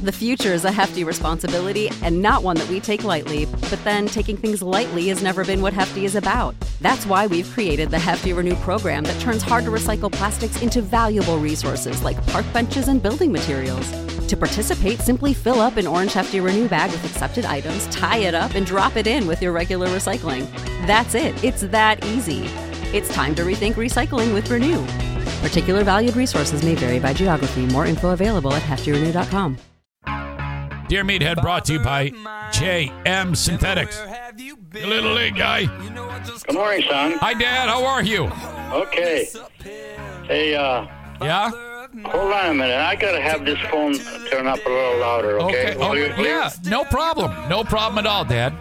The future is a hefty responsibility and not one that we take lightly. But then taking things lightly has never been what Hefty is about. That's why we've created the Hefty Renew program that turns hard-to-recycle plastics into valuable resources like park benches and building materials. To participate, simply fill up an orange Hefty Renew bag with accepted items, tie it up, and drop it in with your regular recycling. That's it. It's that easy. It's time to rethink recycling with Renew. Particular valued resources may vary by geography. More info available at heftyrenew.com. Dear Meathead brought to you by JM Synthetics. A little late, guy. Good morning, son. Hi, Dad. How are you? Okay. Hey, Yeah? hold on a minute. I gotta have this phone turn up a little louder, okay? Oh, yeah. No problem. No problem at all, Dad.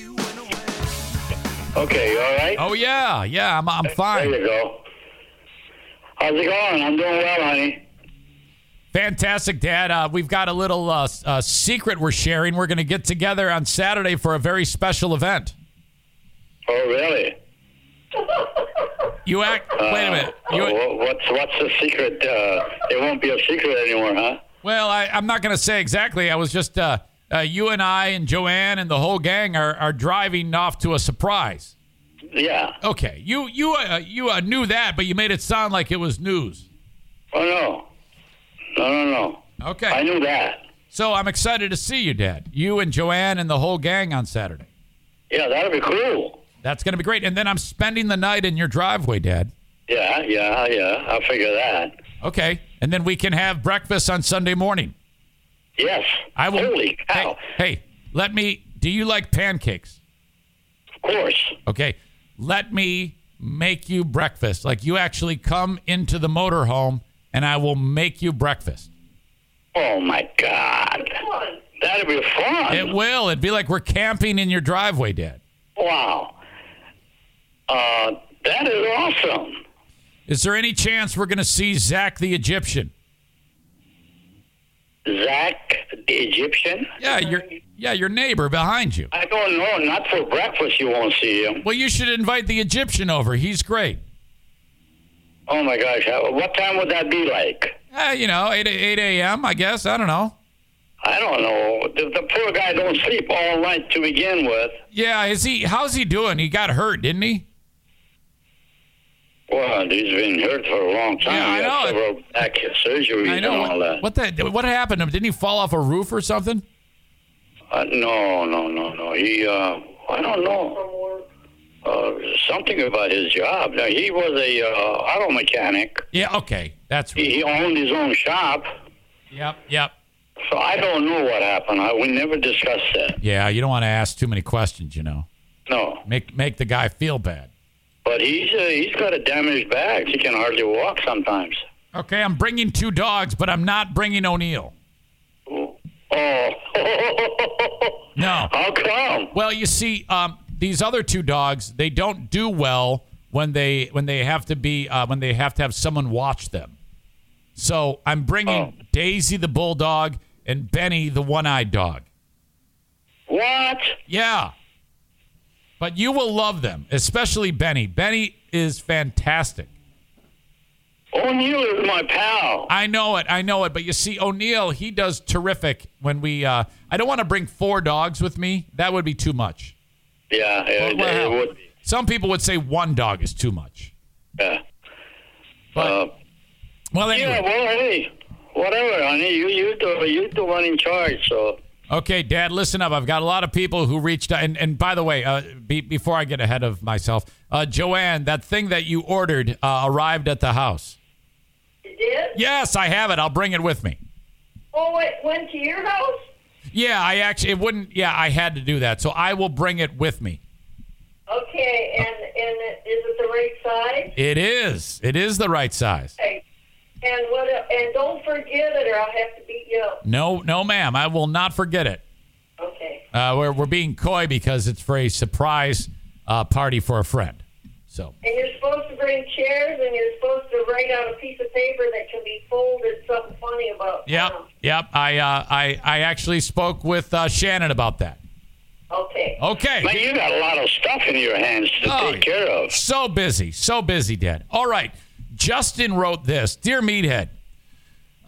Okay, you all right? Oh, yeah. Yeah, I'm There fine. you go. How's it going? I'm doing well, honey. Fantastic, Dad. We've got a little secret we're sharing. We're going to get together on Saturday for a very special event. Oh, really? Wait a minute. What's the secret? It won't be a secret anymore, huh? Well, I'm not going to say exactly. I was just, you and I and Joanne and the whole gang are driving off to a surprise. Yeah. Okay. You knew that, but you made it sound like it was news. Oh, no. No. Okay. I knew that. So I'm excited to see you, Dad. You and Joanne and the whole gang on Saturday. Yeah, that'll be cool. That's going to be great. And then I'm spending the night in your driveway, Dad. Yeah. I'll figure that. Okay. And then we can have breakfast on Sunday morning. Yes. I will. Holy cow. Hey, do you like pancakes? Of course. Okay. Let me make you breakfast. Like you actually come into the motorhome and I will make you breakfast. Oh, my God. That'll be fun. It will. It'd be like we're camping in your driveway, Dad. Wow. That is awesome. Is there any chance we're going to see Zach the Egyptian? Zach the Egyptian? Yeah, your neighbor behind you. I don't know. Not for breakfast you won't see him. Well, you should invite the Egyptian over. He's great. Oh, my gosh. What time would that be like? 8 a.m., I guess. I don't know. I don't know. The poor guy don't sleep all night to begin with. Yeah, how's he doing? He got hurt, didn't he? Well, he's been hurt for a long time. Yeah, I He had know. several back surgeries I know. and all that. What happened to him? Didn't he fall off a roof or something? No. He, I don't know. Something about his job. Now, he was a auto mechanic. Yeah, okay. That's right. He owned his own shop. Yep. So I don't know what happened. We never discussed that. Yeah, you don't want to ask too many questions, you know. No. Make the guy feel bad. But he's got a damaged back. He can hardly walk sometimes. Okay, I'm bringing 2 dogs, but I'm not bringing O'Neill. Oh. No. How come? Well, you see, these other 2 dogs, they don't do well when they have to have someone watch them. So I'm bringing Daisy the bulldog and Benny the one-eyed dog. What? Yeah. But you will love them, especially Benny. Benny is fantastic. O'Neill is my pal. I know it. But you see, O'Neill, he does terrific when we... I don't want to bring 4 dogs with me. That would be too much. Yeah, it would be. Some people would say 1 dog is too much. Yeah. But, well, anyway. Yeah, well, hey, whatever, honey. You're the one in charge, so... Okay, Dad, listen up. I've got a lot of people who reached out. And by the way, before I get ahead of myself, Joanne, that thing that you ordered arrived at the house. It did? Yes, I have it. I'll bring it with me. Oh, it went to your house? Yeah, I had to do that. So I will bring it with me. Okay, and is it the right size? It is. It is the right size. Okay. And don't forget it or I'll have to beat you up. No, ma'am. I will not forget it. Okay. We're being coy because it's for a surprise party for a friend. So. And you're supposed to bring chairs and you're supposed to write on a piece of paper that can be folded something funny about. Yep. I actually spoke with Shannon about that. Okay. Man, you got a lot of stuff in your hands to take care of. So busy, Dad. All right. Justin wrote this. Dear Meathead,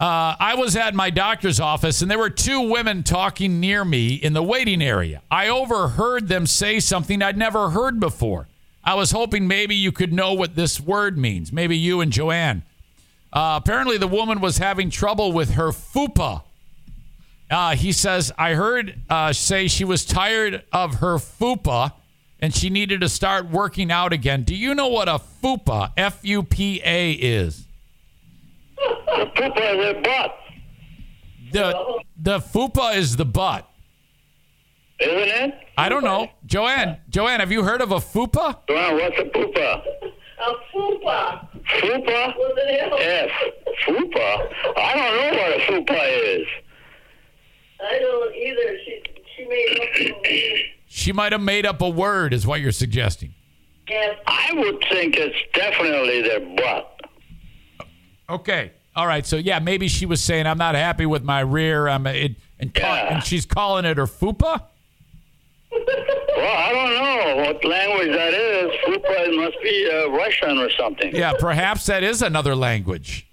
I was at my doctor's office, and there were two women talking near me in the waiting area. I overheard them say something I'd never heard before. I was hoping maybe you could know what this word means. Maybe you and Joanne. Apparently, the woman was having trouble with her fupa. He says, I heard say she was tired of her fupa and she needed to start working out again. Do you know what a fupa, F-U-P-A, is? The fupa is a butt. The fupa is the butt. Isn't it? I don't know. Joanne, have you heard of a fupa? Well, what's a pupa? A fupa. Fupa? With an L. F. Fupa? I don't know what a fupa is. I don't either. She made up a name. She might have made up a word, is what you're suggesting. Yes. I would think it's definitely their butt. Okay. All right. So, yeah, maybe she was saying, I'm not happy with my rear. And she's calling it her fupa? Well, I don't know what language that is. Fupa must be Russian or something. Yeah, perhaps that is another language.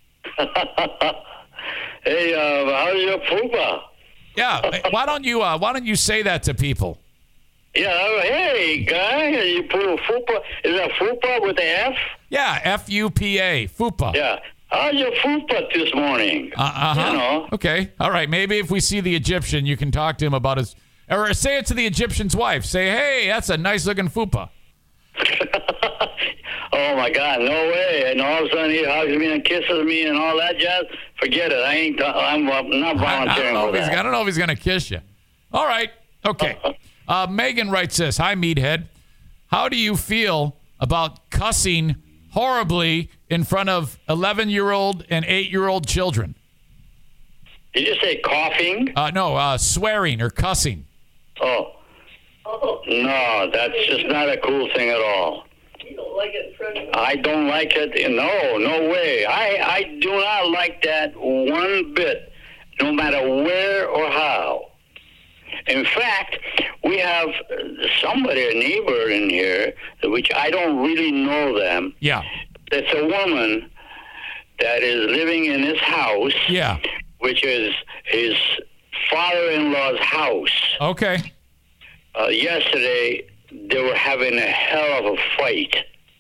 Hey, how's your fupa? Yeah. Why don't you say that to people? Yeah, hey, guy, you put a fupa. Is that fupa with the F? Yeah, F-U-P-A, fupa. Yeah. How's your fupa this morning? Uh-huh. You know. Okay. All right. Maybe if we see the Egyptian, you can talk to him about his... Or say it to the Egyptian's wife. Say, hey, that's a nice-looking fupa. Oh, my God, no way. And all of a sudden he hugs me and kisses me and all that jazz. Forget it. I'm not volunteering for that. I don't know if he's going to kiss you. All right. Okay. Megan writes this. Hi, Meathead. How do you feel about cussing horribly in front of 11-year-old and 8-year-old children? Did you say coughing? No, swearing or cussing. Oh. No, that's just not a cool thing at all. You don't like it in front of me? I don't like it. No way. I do not like that one bit, no matter where or how. In fact, we have somebody, a neighbor in here, which I don't really know them. Yeah. It's a woman that is living in his house. Yeah. Which is his father-in-law's house. Okay. Yesterday, they were having a hell of a fight.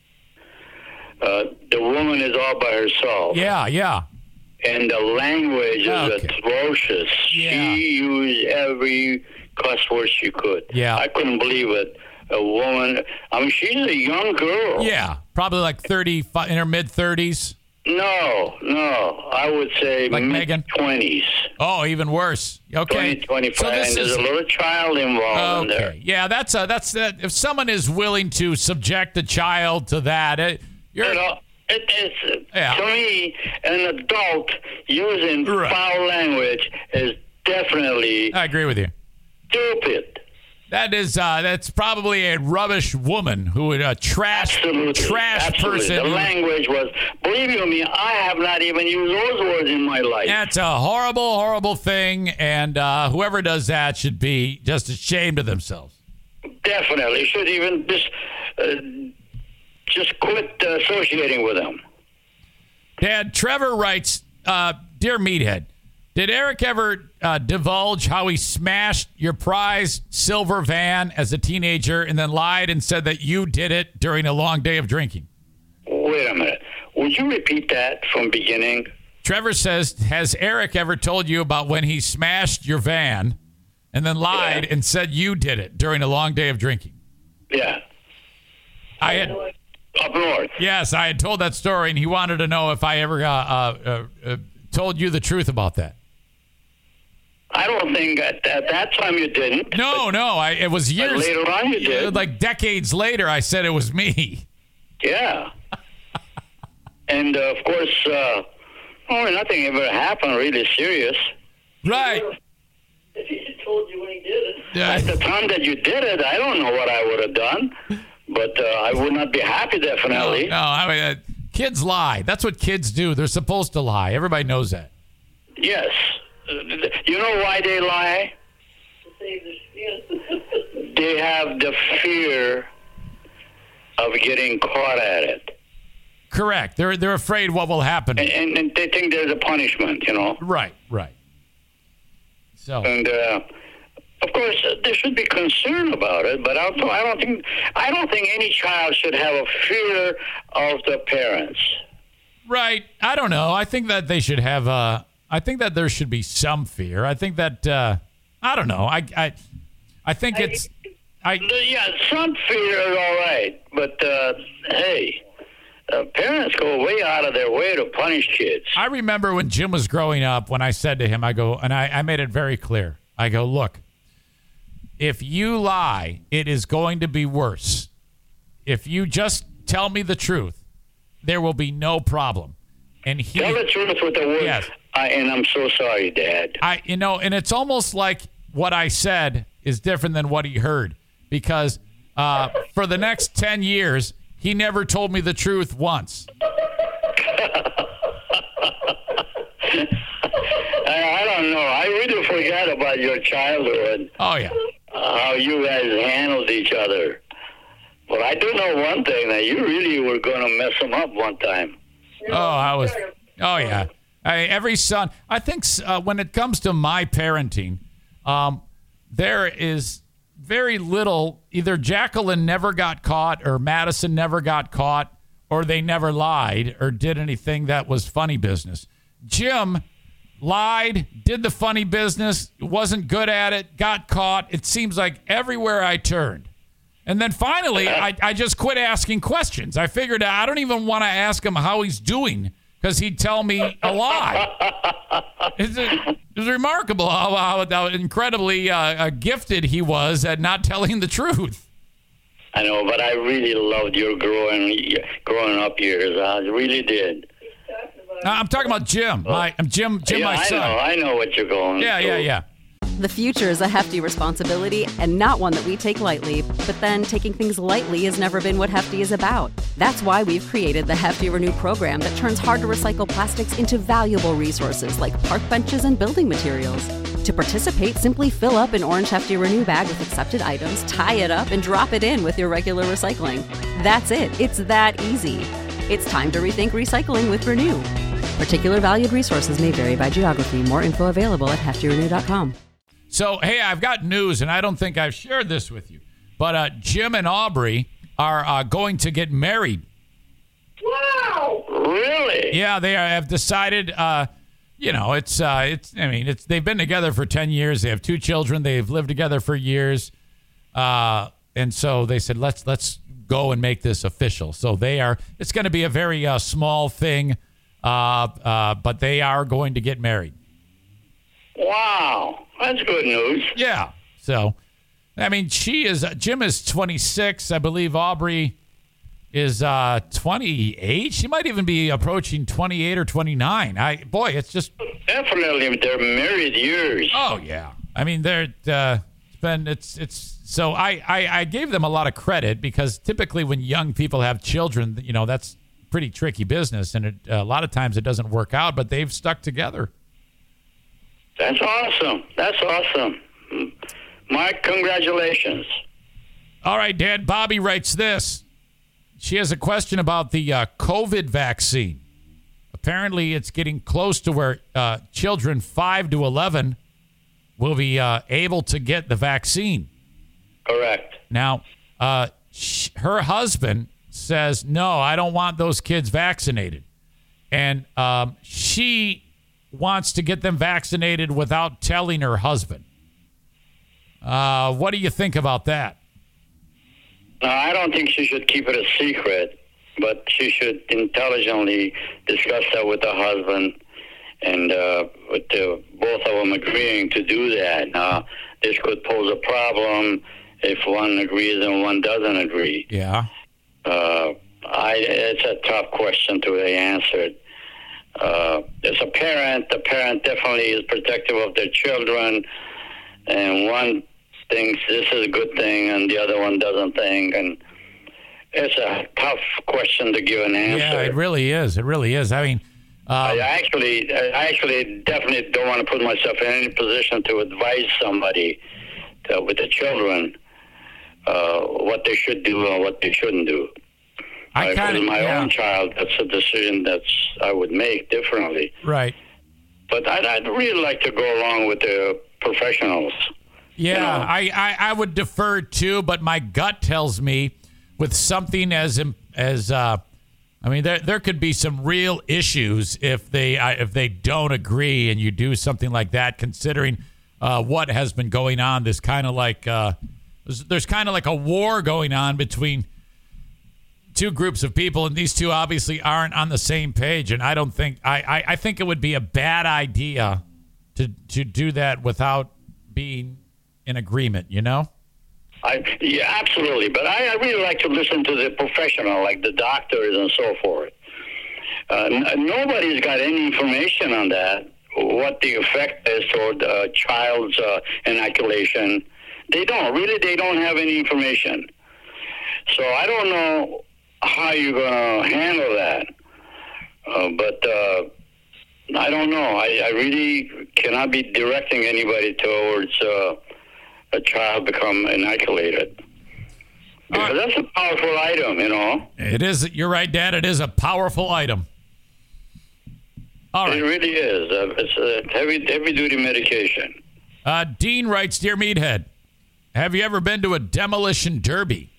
The woman is all by herself. Yeah. And the language is atrocious. Yeah. She used every cuss word she could. Yeah. I couldn't believe it. A woman, I mean, she's a young girl. Yeah, probably like 35, in her mid-30s. No, I would say like mid-20s. Oh, even worse. Okay. 20, 25, so and there's a little child involved in there. Yeah, that's if someone is willing to subject a child to that, you're... You know, to me, an adult using foul language is definitely... I agree with you. Stupid. That's probably a rubbish woman who would trash person. The language was, believe you me, I have not even used those words in my life. That's a horrible, horrible thing, and whoever does that should be just ashamed of themselves. Definitely. Should even just quit associating with them. Dad, Trevor writes, Dear Meathead, did Eric ever divulge how he smashed your prized silver van as a teenager and then lied and said that you did it during a long day of drinking? Wait a minute. Would you repeat that from beginning? Trevor says, has Eric ever told you about when he smashed your van and then lied and said you did it during a long day of drinking? Yeah. Up north. Yes, I had told that story, and he wanted to know if I ever told you the truth about that. I don't think at that time you didn't. No, it was years. But later on you did. Like decades later, I said it was me. Yeah. And, of course, nothing ever happened really serious. Right. If he had told you when he did it. At the time that you did it, I don't know what I would have done. But I would not be happy, definitely. No, I mean, kids lie. That's what kids do. They're supposed to lie. Everybody knows that. Yes. You know why they lie? To save their skin. They have the fear of getting caught at it. Correct. They're afraid what will happen. And they think there's a punishment, Right. So. And of course, there should be concern about it, but I don't think any child should have a fear of the parents. Right. I don't know. I think that they should have. I think that there should be some fear. I think that. I don't know. I think it's. Yeah, some fear is all right, but hey. Parents go way out of their way to punish kids. I remember when Jim was growing up, when I said to him, I go, and I made it very clear. I go, look, if you lie, it is going to be worse. If you just tell me the truth, there will be no problem. And tell the truth with the word. Yes. And I'm so sorry, Dad. And it's almost like what I said is different than what he heard, because for the next 10 years, he never told me the truth once. I don't know. I really forgot about your childhood. Oh, yeah. How you guys handled each other. But I do know one thing, that you really were going to mess him up one time. Oh, yeah. Every son, I think when it comes to my parenting, there is very little. Either Jacqueline never got caught, or Madison never got caught, or they never lied or did anything that was funny business. Jim lied, did the funny business, wasn't good at it, got caught. It seems like everywhere I turned. And then finally, I just quit asking questions. I figured I don't even want to ask him how he's doing, because he'd tell me a lie. It's remarkable how incredibly gifted he was at not telling the truth. I know, but I really loved your growing up years. I really did. I'm talking about Jim. Jim, my son. I know what you're going through. Yeah. The future is a hefty responsibility and not one that we take lightly, but then taking things lightly has never been what Hefty is about. That's why we've created the Hefty Renew program that turns hard-to-recycle plastics into valuable resources like park benches and building materials. To participate, simply fill up an orange Hefty Renew bag with accepted items, tie it up, and drop it in with your regular recycling. That's it. It's that easy. It's time to rethink recycling with Renew. Particular valued resources may vary by geography. More info available at heftyrenew.com. So, hey, I've got news, and I don't think I've shared this with you, but Jim and Aubrey are going to get married. Wow! Really? Yeah, they have decided. They've been together for 10 years. They have 2 children. They've lived together for years, and so they said, let's go and make this official. So they are. It's going to be a very small thing, but they are going to get married. Wow. That's good news. Yeah. So, Jim is 26. I believe Aubrey is 28. She might even be approaching 28 or 29. It's just. Definitely, they're married years. Oh, yeah. So I gave them a lot of credit, because typically when young people have children, that's pretty tricky business. And a lot of times it doesn't work out, but they've stuck together. That's awesome. Mike, congratulations. All right, Dad. Bobby writes this. She has a question about the COVID vaccine. Apparently, it's getting close to where children 5 to 11 will be able to get the vaccine. Correct. Now, her husband says, no, I don't want those kids vaccinated. And she wants to get them vaccinated without telling her husband. What do you think about that? I don't think she should keep it a secret, but she should intelligently discuss that with her husband, and with both of them agreeing to do that. Now, this could pose a problem if one agrees and one doesn't agree. Yeah. It's a tough question to be answered. As a parent, the parent definitely is protective of their children, and one thinks this is a good thing and the other one doesn't think, and it's a tough question to give an answer. Yeah, it really is. I actually definitely don't want to put myself in any position to advise somebody with the children what they should do and what they shouldn't do. I kind of my own child, that's a decision I would make differently. Right. But I'd really like to go along with the professionals. Yeah, You know? I would defer too, but my gut tells me with something as I mean, there could be some real issues if they don't agree and you do something like that, considering what has been going on. There's kind of like a war going on between two groups of people, and these two obviously aren't on the same page. And I don't think I think it would be a bad idea to do that without being in agreement. You know? Yeah, absolutely. But I really like to listen to the professional, like the doctors and so forth. Nobody's got any information on that, what the effect is toward a child's inoculation. They don't have any information. So I don't know how you're going to handle that. But I don't know. I really cannot be directing anybody towards a child become inoculated. Because that's a powerful item, you know. It is. You're right, Dad. It is a powerful item. All right. It really is. It's a heavy-duty medication. Dean writes, Dear Meathead, have you ever been to a demolition derby?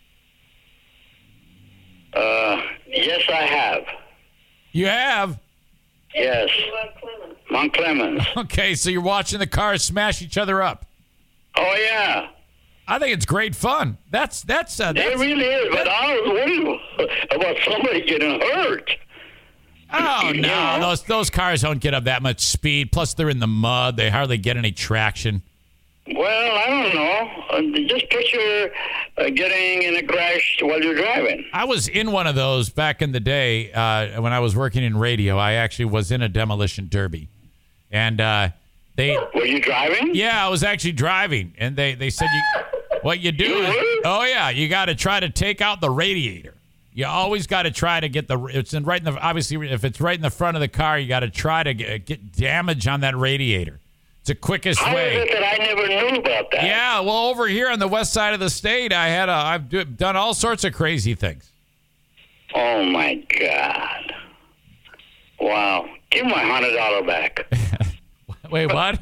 Yes, I have. You have? Yes. Mount Clemens. Okay, so you're watching the cars smash each other up. Oh, yeah. I think it's great fun. That's It really is, but I was worried about somebody getting hurt. Oh, no. Yeah. Those cars don't get up that much speed. Plus, they're in the mud. They hardly get any traction. Well, I don't know. Just picture getting in a crash while you're driving. I was in one of those back in the day when I was working in radio. I actually was in a demolition derby. And Were you driving? Yeah, I was actually driving. And they said, what you do is, oh, yeah, you got to try to take out the radiator. You always got to try to get obviously, if it's right in the front of the car, you got to try to get damage on that radiator. It's the quickest How way. is it that I never knew about that? Yeah, well, over here on the west side of the state, I've done all sorts of crazy things. Oh, my God. Wow. Give my $100 back. Wait, what?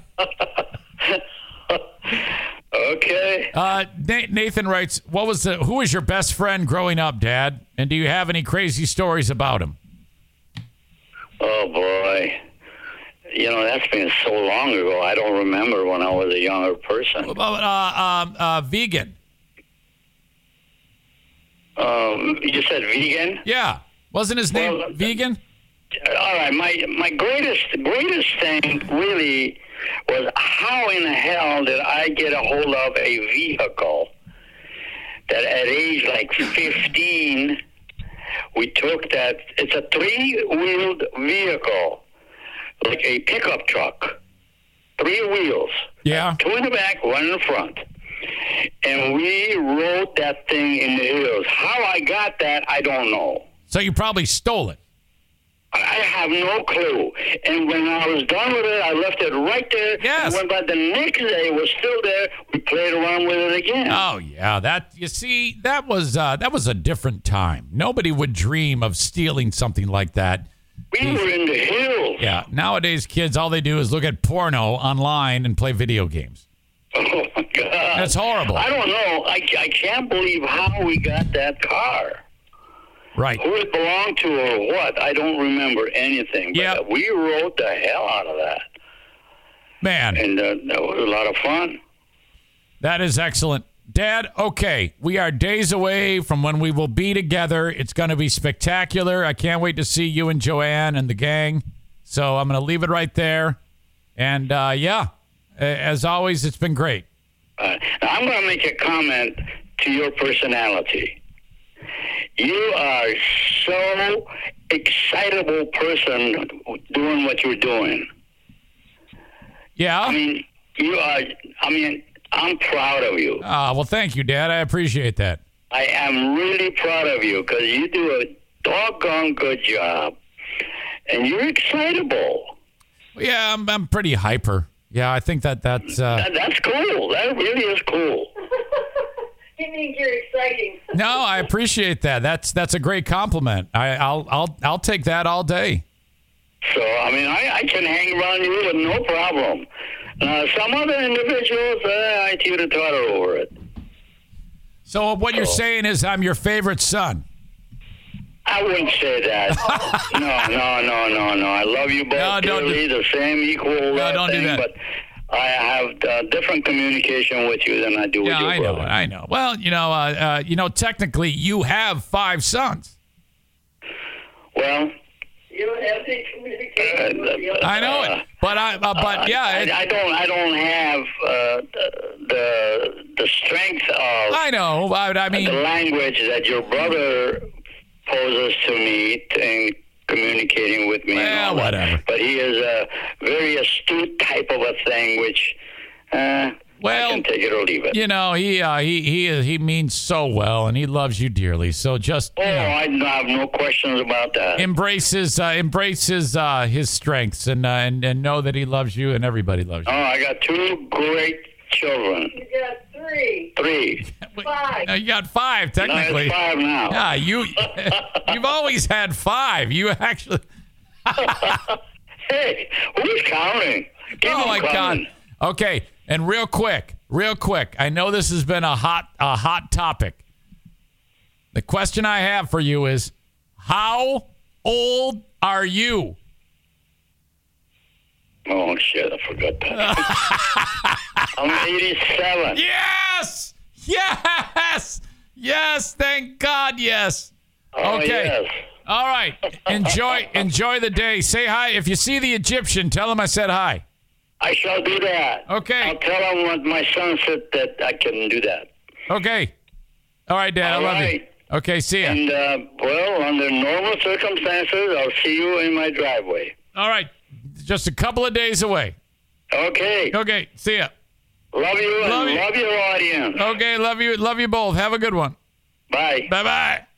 Okay. Nathan writes, who was your best friend growing up, Dad? And do you have any crazy stories about him? Oh, boy. You know, that's been so long ago. I don't remember when I was a younger person. What about vegan? You said vegan? Yeah. Wasn't his name Vegan? All right. My greatest thing really was how in the hell did I get a hold of a vehicle that at age like 15, we took that. It's a 3-wheeled vehicle, like a pickup truck, 3 wheels. Yeah. 2 in the back, 1 in the front. And we rode that thing in the hills. How I got that, I don't know. So you probably stole it. I have no clue. And when I was done with it, I left it right there. Yes. And when by the next day it was still there, we played around with it again. Oh yeah, that was a different time. Nobody would dream of stealing something like that. We were in the hills. Yeah, nowadays kids, all they do is look at porno online and play video games. Oh my God, That's horrible. I don't know. I can't believe how we got that car. Right. Who it belonged to or what, I don't remember anything. But Yep. we rode the hell out of that. Man. And that was a lot of fun. That is excellent. Dad, okay, we are days away from when we will be together. It's going to be spectacular. I can't wait to see you and Joanne and the gang. So I'm going to leave it right there. And, as always, it's been great. Now I'm going to make a comment to your personality. You are so excitable person doing what you're doing. Yeah? I'm proud of you. Well, thank you, Dad. I appreciate that. I am really proud of you because you do a doggone good job. And you're excitable. Yeah, I'm pretty hyper. Yeah, I think that's... That's cool. That really is cool. It means you're exciting. No, I appreciate that. That's a great compliment. I'll take that all day. So, I mean, I can hang around you with no problem. Some other individuals, I teeter-totter over it. So what you're saying is I'm your favorite son. I wouldn't say that. No. I love you both dearly, the same equal don't thing, do that. but I have different communication with you than I do with your brother. I know. Well, technically you have 5 sons. Well, You don't have any communication with the other. I know it, but I don't have the strength of I know. I mean, the language that your brother poses to me in communicating with me. Well, and all that. whatever. But he is a very astute type of a thing, which I can take it or leave it. he means so well, and he loves you dearly. So just I have no questions about that. embrace his strengths, and know that he loves you, and everybody loves you. Oh, I got 2 great children. You got 3. 3. 5. You got 5 technically. No, it's 5 now. Yeah, you've always had 5. You actually. Hey, who's counting? Keep Oh them my coming. God. Okay, and real quick. I know this has been a hot topic. The question I have for you is, how old are you? Oh shit! I forgot that. I'm 87. Yes. Thank God. Yes. Oh, Okay. Yes. All right. Enjoy the day. Say hi. If you see the Egyptian, tell him I said hi. I shall do that. Okay. I'll tell him what my son said that I can do that. Okay. All right, Dad. All I love you. right. Okay. See ya. And under normal circumstances, I'll see you in my driveway. All right. Just a couple of days away. Okay. Okay. See ya. Love you and love your audience. Okay. Love you. Love you both. Have a good one. Bye. Bye-bye.